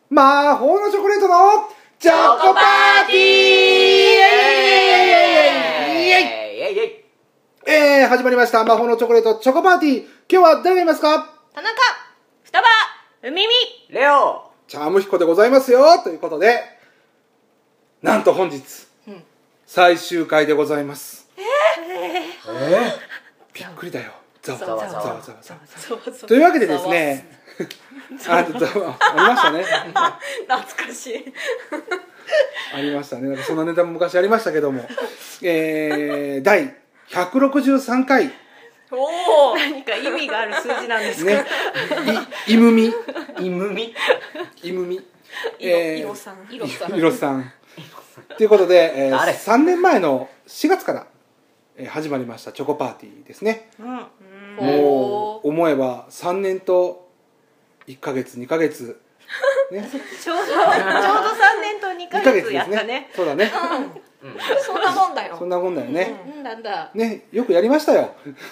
魔法のチョコレートのチョコパーティー始まりました魔法のチョコレートチョコパーティー。今日は誰がいますか？ 田中、双葉、うみみ、 レオ、 チャームヒコでございますよ。ということで、なんと本日、最終回でございます。びっくりだよ。ざわざわざわざわざわ。というわけでですね、ありましたね。 懐かしい。 ありましたね。なんかそんなネタも昔ありましたけども、第163回。 おお、何か意味がある数字なんですか？ ね、いむみ、 イムミ、 いむみ、 いろさん、 いろさん。ということで、3年前の4月から、始まりましたチョコパーティーですね。もう思えば3年と1ヶ月2ヶ月、ね、 ちょうど3年と2ヶ月やったね。 そうだね。 そんなもんだよ。 そんなもんだよね。 なんだ。 ね、よくやりましたよ。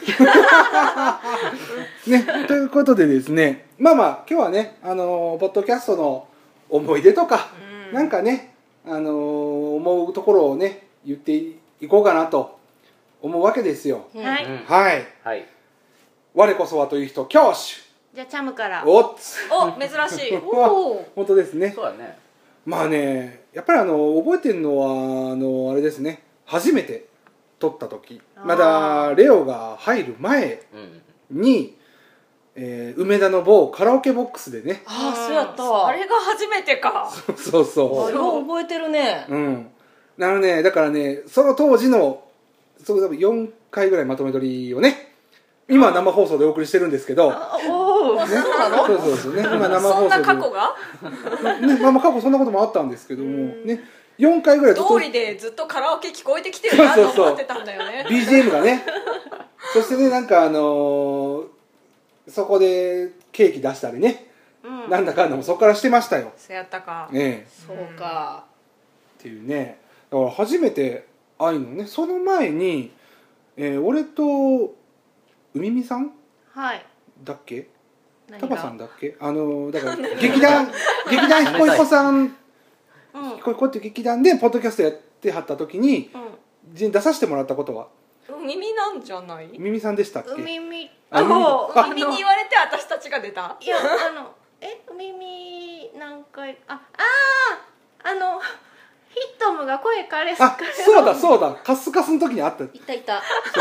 ね、ということでですね、まあ今日はね、ポッドキャストの思い出とか、なんかね、思うところをね言っていこうかなと思うわけですよ。 はい。 はい。我こそはという人挙手。 じゃあチャムから。 お珍しい。お本当ですね。 そうだね。 まあね、やっぱり覚えてるのはあれですね。初めて撮った時、まだレオが入る前に、梅田の某カラオケボックスでね。 そうやった。あれが初めてか。 そう。 よう覚えてるね。 だからね、その当時の4回ぐらいまとめ撮りをね、今生放送でお送りしてるんですけど、 そうなの？ そうね、今生放送で。 そんな過去が？ ね、過去そんなこともあったんですけども、ね、4回ぐらいずっと通りでずっとカラオケ聞こえてきてるなと思ってたんだよね。 BGM がね、そしてね、なんかそこでケーキ出したりね、なんだかんだもそこからしてましたよ。 そうやったか。 そうか。 っていうね、だから初めてああいうのね、その前に、俺とうみみさんだっけ、タバさんだっけ、だから劇団ひこひこさん、ひこひこっていう劇団でポッドキャストやってはった時に、出させてもらったことは耳なんじゃない？ みみさんでしたっけ？ 耳に言われて私たちが出た。 いや耳何回ヒットムが声枯れすかそうだカスカスの時にあった。 いたよ。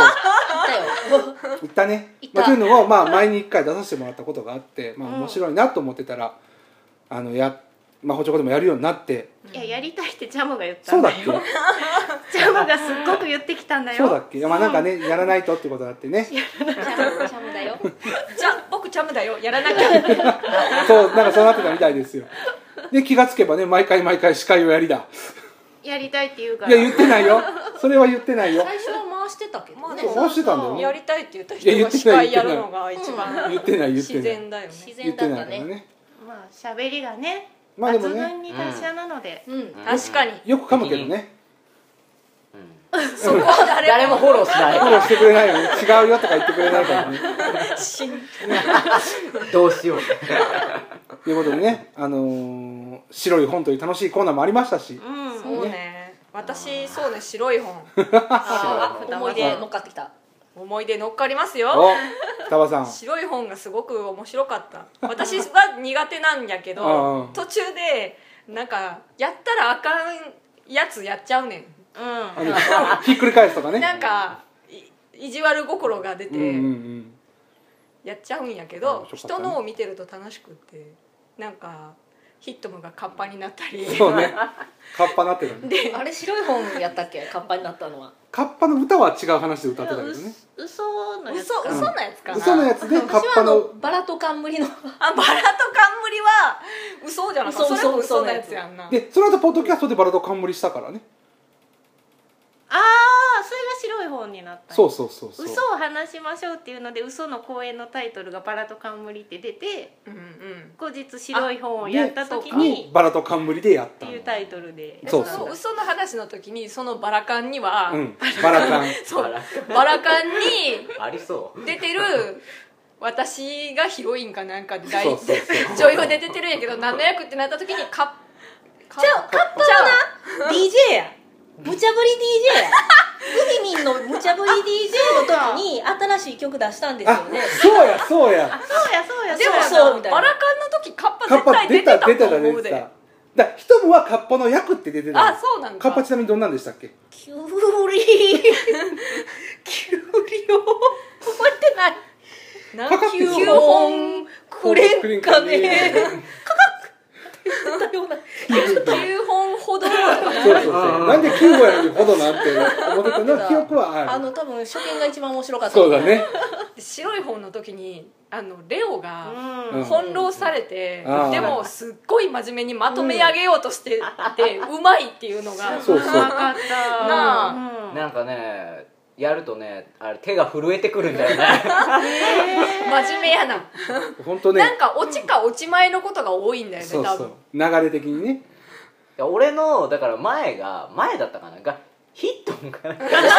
いたね。というのを前に1回出させてもらったことがあって、面白いなと思ってたら魔法チョコでもやるようになって。 いや、やりたいってジャムが言ったんだよ。 そうだっけ？ジャムがすっごく言ってきたんだよ。 そうだっけ？なんかね、やらないとってことだってね。 チャムだよ。 じゃあ僕チャムだよ、やらなきゃ。 そうなってたみたいですよ。で気がつけばね、毎回司会をやりだ。 やりたいって言うから。 いや言ってないよ。それは言ってないよ。 最初は回してたけどね。 回してたんだよ。 やりたいって言った人が司会やるのが一番言ってない自然だよね。 自然だったね。 喋りがね、 でも抜群に達者なので、 確かによく噛むけどね。 そこは誰もフォローしない。 フォローしてくれないよね。違うよとか言ってくれないからね。 どうしよう。 ということでね、白い本という楽しいコーナーもありましたし。 そうね。私そうね、白い本。 思い出乗っかってきた。 思い出乗っかりますよ。 双葉さん。 白い本がすごく面白かった。私は苦手なんやけど、途中でなんかやったらあかんやつやっちゃうねん。 ひっくり返すとかね。 なんか意地悪心が出てやっちゃうんやけど、人のを見てると楽しくって、なんかヒットムがカッパになったり。 そうね。カッパなってるね。 あれ白い本やったっけ？カッパになったのは。 カッパの歌は違う話で歌ってたけどね。 嘘のやつかな。 嘘のやつでカッパのバラと冠の。 バラと冠は嘘じゃなかった。それも嘘のやつやんな。 でその後ポッドキャストでバラと冠したからね。 それが白い本になった。 そう。 嘘を話しましょうっていうので、嘘の公演のタイトルがバラと冠って出て、後日白い本をやった時にバラと冠でやったっていうタイトルで。 そう嘘の話の時にそのバラカンには、 バラカンそうバラカンにありそう。 出てる私がヒロインかなんかでそうそうそう女優で出てるんやけど何の役ってなった時にじゃあカッパはな DJ や無茶ぶり DJ やウミミンの無茶ぶり DJ の時に新しい曲出したんですよね。 そうやそうやでもそうみたいなバラカンの時カッパ絶対出てたと思うで。 だヒトムはカッパの役って出てた。 あ、そうなんか。 カッパちなみにどんなんでしたっけ？ キュウリを覚えてない。 かかってる 9本くれんかね。 9本ほど。 そうそうそう。なんで9本やのにほどなんて思ってたの記憶はある。 多分初見が一番面白かった。 そうだね。 白い本の時にレオがうん翻弄されて、 うんでもすっごい真面目にまとめ上げようとしてて、うまいっていうのがそうそう。 なかったなあなんかねやるとねあれ手が震えてくるんだよね真面目やな。 本当ね。 なんかオチかオチ前のことが多いんだよね、 そうそう多分。。 流れ的にね。 いや俺のだから前だったかながヒットンかな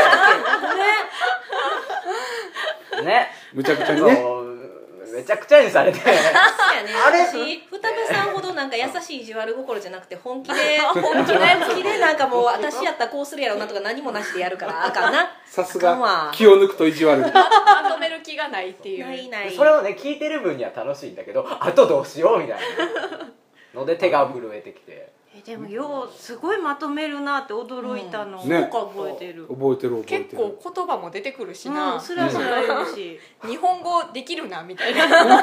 ねむちゃくちゃにね。 そうめちゃくちゃにされてあれ私双葉さんほどなんか優しい意地悪心じゃなくて本気でなんかもう私やったらこうするやろうなとか何もなしでやるからあかんな。 さすあかんわが気を抜くと意地悪い。 まとめる気がないっていう。 ないそれをね聞いてる分には楽しいんだけどあとどうしようみたいなので手が震えてきてでもようすごいまとめるなって驚いたの、 ね覚えてる。 覚えてる。 結構言葉も出てくるしな、 スラスラ言うし、 日本語できるなみたいな。 よ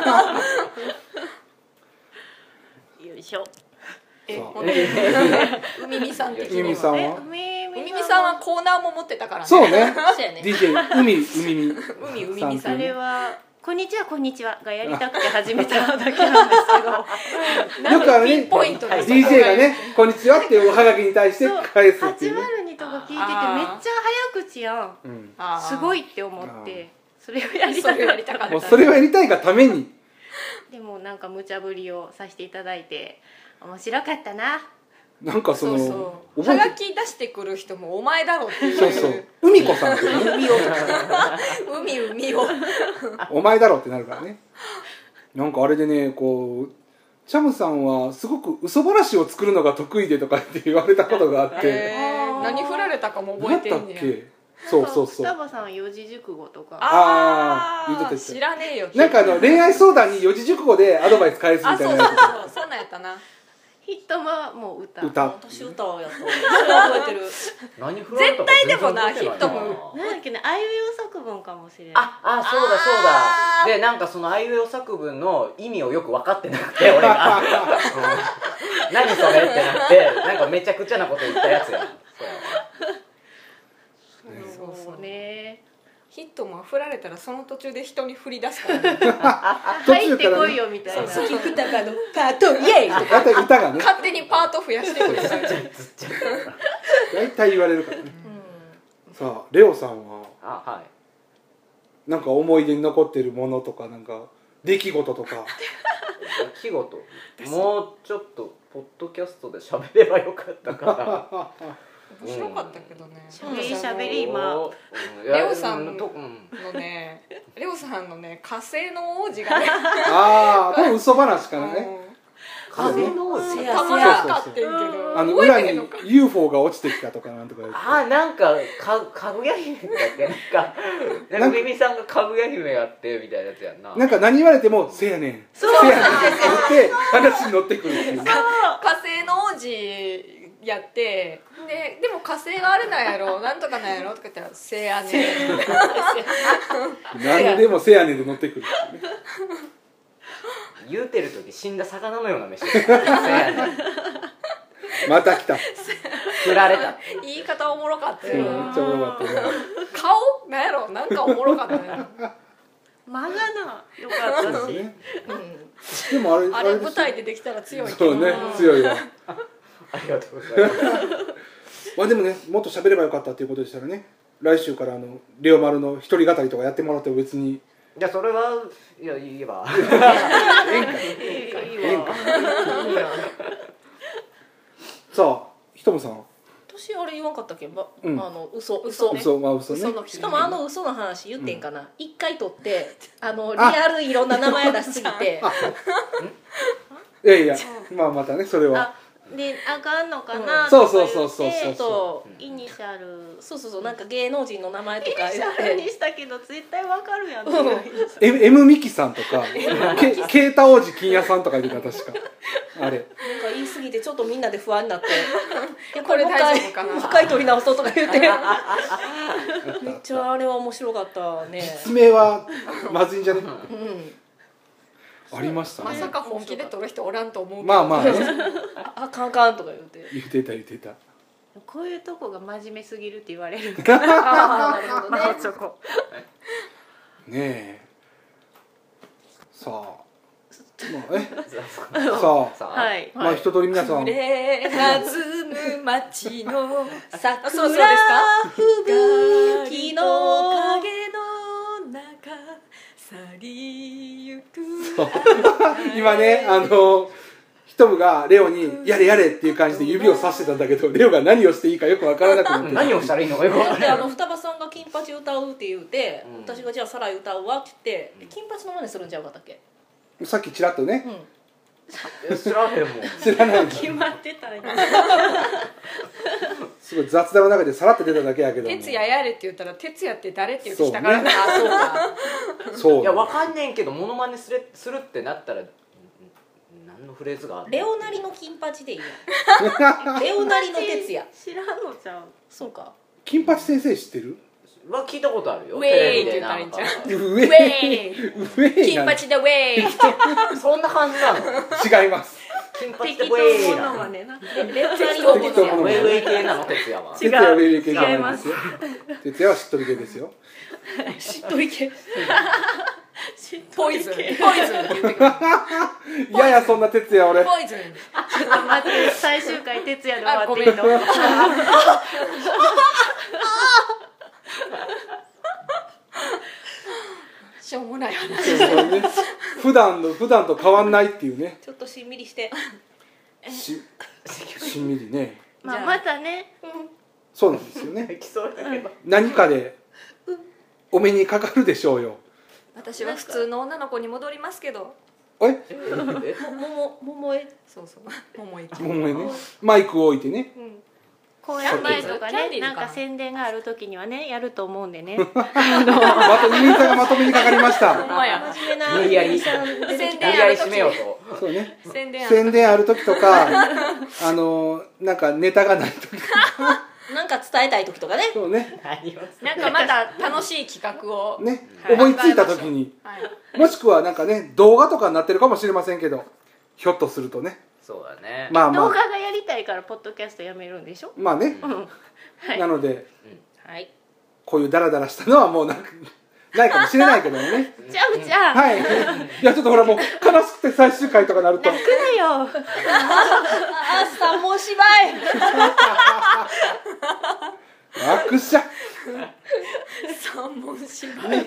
いしょ。 ほんでうみみさん的にはうみみさんはうみみさんはコーナーも持ってたからね。 そうね。 そうやね。 DJ 海み。 うみみさん。 あれはこんにちはこんにちはがやりたくて始めただけなんですけどよくピねンポイントで DJ がねこんにちはっていうおはがきに対して返すっていうね。 802とか聞いててめっちゃ早口やん。 うんすごいって思ってそれをやりたかったもうそれをやりたいがために。 でもなんか無茶ぶりをさせていただいて面白かったな。 なんかそのそうそう。はがき出してくる人もお前だろっていう。 そうそう海子さんってね海を。 お前だろってなるからね。なんかあれでねこうチャムさんはすごく嘘話を作るのが得意でとかって言われたことがあって何振られたかも覚何だっえてんねや。 け。そう双葉さんは四字熟語とかあー言うとった言うとった知らねえよ。 なんか恋愛相談に四字熟語でアドバイス返すみあ、そうたいなそうそう、そんなんやったな。 ヒットマはもう歌私歌をやった。それ覚えてる。 何振られたか絶対でもな全然覚えていヒットなんだっけねあいうえお作文かもしれない。 あそうだそうだでなんかそのあいうえお作文の意味をよく分かってなくて俺が何それってなってなんかめちゃくちゃなこと言ったやつやそうね。 ヒットも振られたらその途中で人に振り出すからね。 入ってこいよみたいな。 好き二日のパートイエイとか。 大体歌がね勝手にパート増やしてくるから。 大体言われるからね。さあレオさんははいなんか思い出に残ってるものとかなんか出来事とか。 出来事もうちょっとポッドキャストで喋ればよかったか面白かったけどね。 しゃべり今なレオさんののね、レオさんのね火星の王子がね、 ああこれ嘘話からね。 風の王子たまらんかってんけど、覚裏にえてへんのか。 UFO が落ちてきたとかなんとか言ってなんかかぐや姫だっけなんかミミさんがかぐや姫やってみたいなやつやんななんか何言われてもせやねんせやねんって言って話に乗ってくるっていうね。 火星の王子やってでも火星はあれなんやろなんとかなんやろとか言ったらせやねん。 何でもせやねんで乗ってくるっていうね。 言うてる時死んだ魚のような飯そうやねまた来た。 振られた言い方おもろかっためっよ。 ちゃおもろかったね。 顔なんやろなんかおもろかったね。 間がなよかったし。 ねでもあれですよ舞台でできたら強いけどそうね強いわ。 ありがとうございますまあでもねもっと喋ればよかったっていうことでしたらね来週からレオ丸の一人語りとかやってもらっても別にじゃあそれはいや言えばさあひとむさん私年あれ言わんかったっけ、嘘のしかも嘘の話言ってんかな、一回取ってリアルいろんな名前出しすぎていやいや、またねそれはであかんのかなそうイニシャルそうなんか芸能人の名前とかイニシャルにしたけど絶対わかるやん。 M ミキさんとかケータ王子金谷さんとかいるから確かあれなんか言い過ぎてちょっとみんなで不安になっていやこれ大丈夫かな、 もう一回取り直そうとか言ってめっちゃあれは面白かったね。 実名はまずいんじゃね、ありましたね。 まさか本気で取る人おらんと思うけど、 まあねあかんかんとか言ってたこういうとこが真面目すぎるって言われるなるほどねそこねえさあはい、まあ一通り皆さん触れ弾む街の桜そうですか吹雪の影の中去りゆく今ねヒトムがレオにやれやれっていう感じで指をさしてたんだけど、レオが何をしていいかよくわからなくなって何をしたらいいのかよくわからない。 双葉さんが金八歌うって言うて、私がじゃあサライ歌うわって言って金八の真似するんちゃうかったっけ。 さっきちらっとね、 知らへんもん。 知らない決まってたんやすごい雑談の中でさらって出ただけやけど、 哲也やれって言ったら哲也って誰って言ってきたからな。 そうかそういやわかんねんけどモノマネするってなったら何のフレーズがあるの。 レオなりの金八でいいやレオなりの哲也知らんのちゃう。 そうか。 金八先生知ってる？ は聞いたことあるよ。 ウェイって言ったらいいんちゃう。 ウェイ金八でウェイそんな感じなの。 違います。 金八適当でウェイもなの。 のまねな。 レオなりの哲也適当ものウェイウェイ系なの哲也は。 哲也はウェイウェイ系じゃ違いますないですよ。哲也はしっとり系ですよ。 しっとり系ポイズンって言ってくる。 いやいやそんな哲也俺。 ポイズン。 ちょっと待って最終回徹夜で終わっていいの。 しょうもない話。 ね、普段と変わんないっていうね。 ちょっとしんみりしてしんみりね。 またね。 そうなんですよね。 来そうだけど。 何かでお目にかかるでしょうよ。 私は普通の女の子に戻りますけど。 え？ 桃江。 そう桃江。 桃江ね。マイクを置いてね。 公演前とかね、なんか宣伝がある時にはねやると思うんでね。 またウミンさんがまとめにかかりました。 ほんまや。 真面目な無理やり締めようと。 そうね。 宣伝ある時とか、なんかネタがない時とか。 なんか伝えたい時とかね。 そうね。 なんかまた楽しい企画をね、思いついた時に、もしくはなんかね動画とかになってるかもしれませんけど、ひょっとするとね。 そうだね。 まあ動画がやりたいからポッドキャストやめるんでしょ。 まあね。なので、こういうダラダラしたのはもうないかもしれないけどもね。 ちゃうちゃう。 はい。いやちょっとほらもう悲しくて最終回とかなると。 泣くなよ。 三文芝居。 楽者。 三文芝居。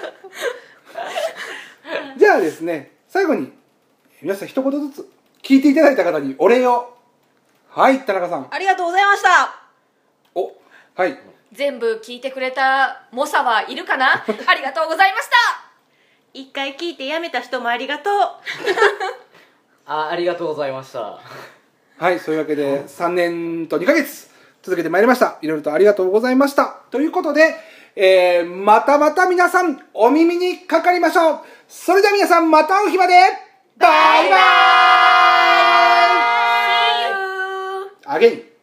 じゃあですね、最後に皆さん一言ずつ聞いていただいた方にお礼を。はい、田中さん。 ありがとうございました。 お、はい。 全部聞いてくれた猛者はいるかな。ありがとうございました。 一回聞いてやめた人もありがとう。 ありがとうございました。 はい、そういうわけで3年と2ヶ月続けてまいりました。いろいろとありがとうございました。ということで、またまた皆さんお耳にかかりましょう。それでは皆さんまた会う日まで。バイバイ。 See you. Again.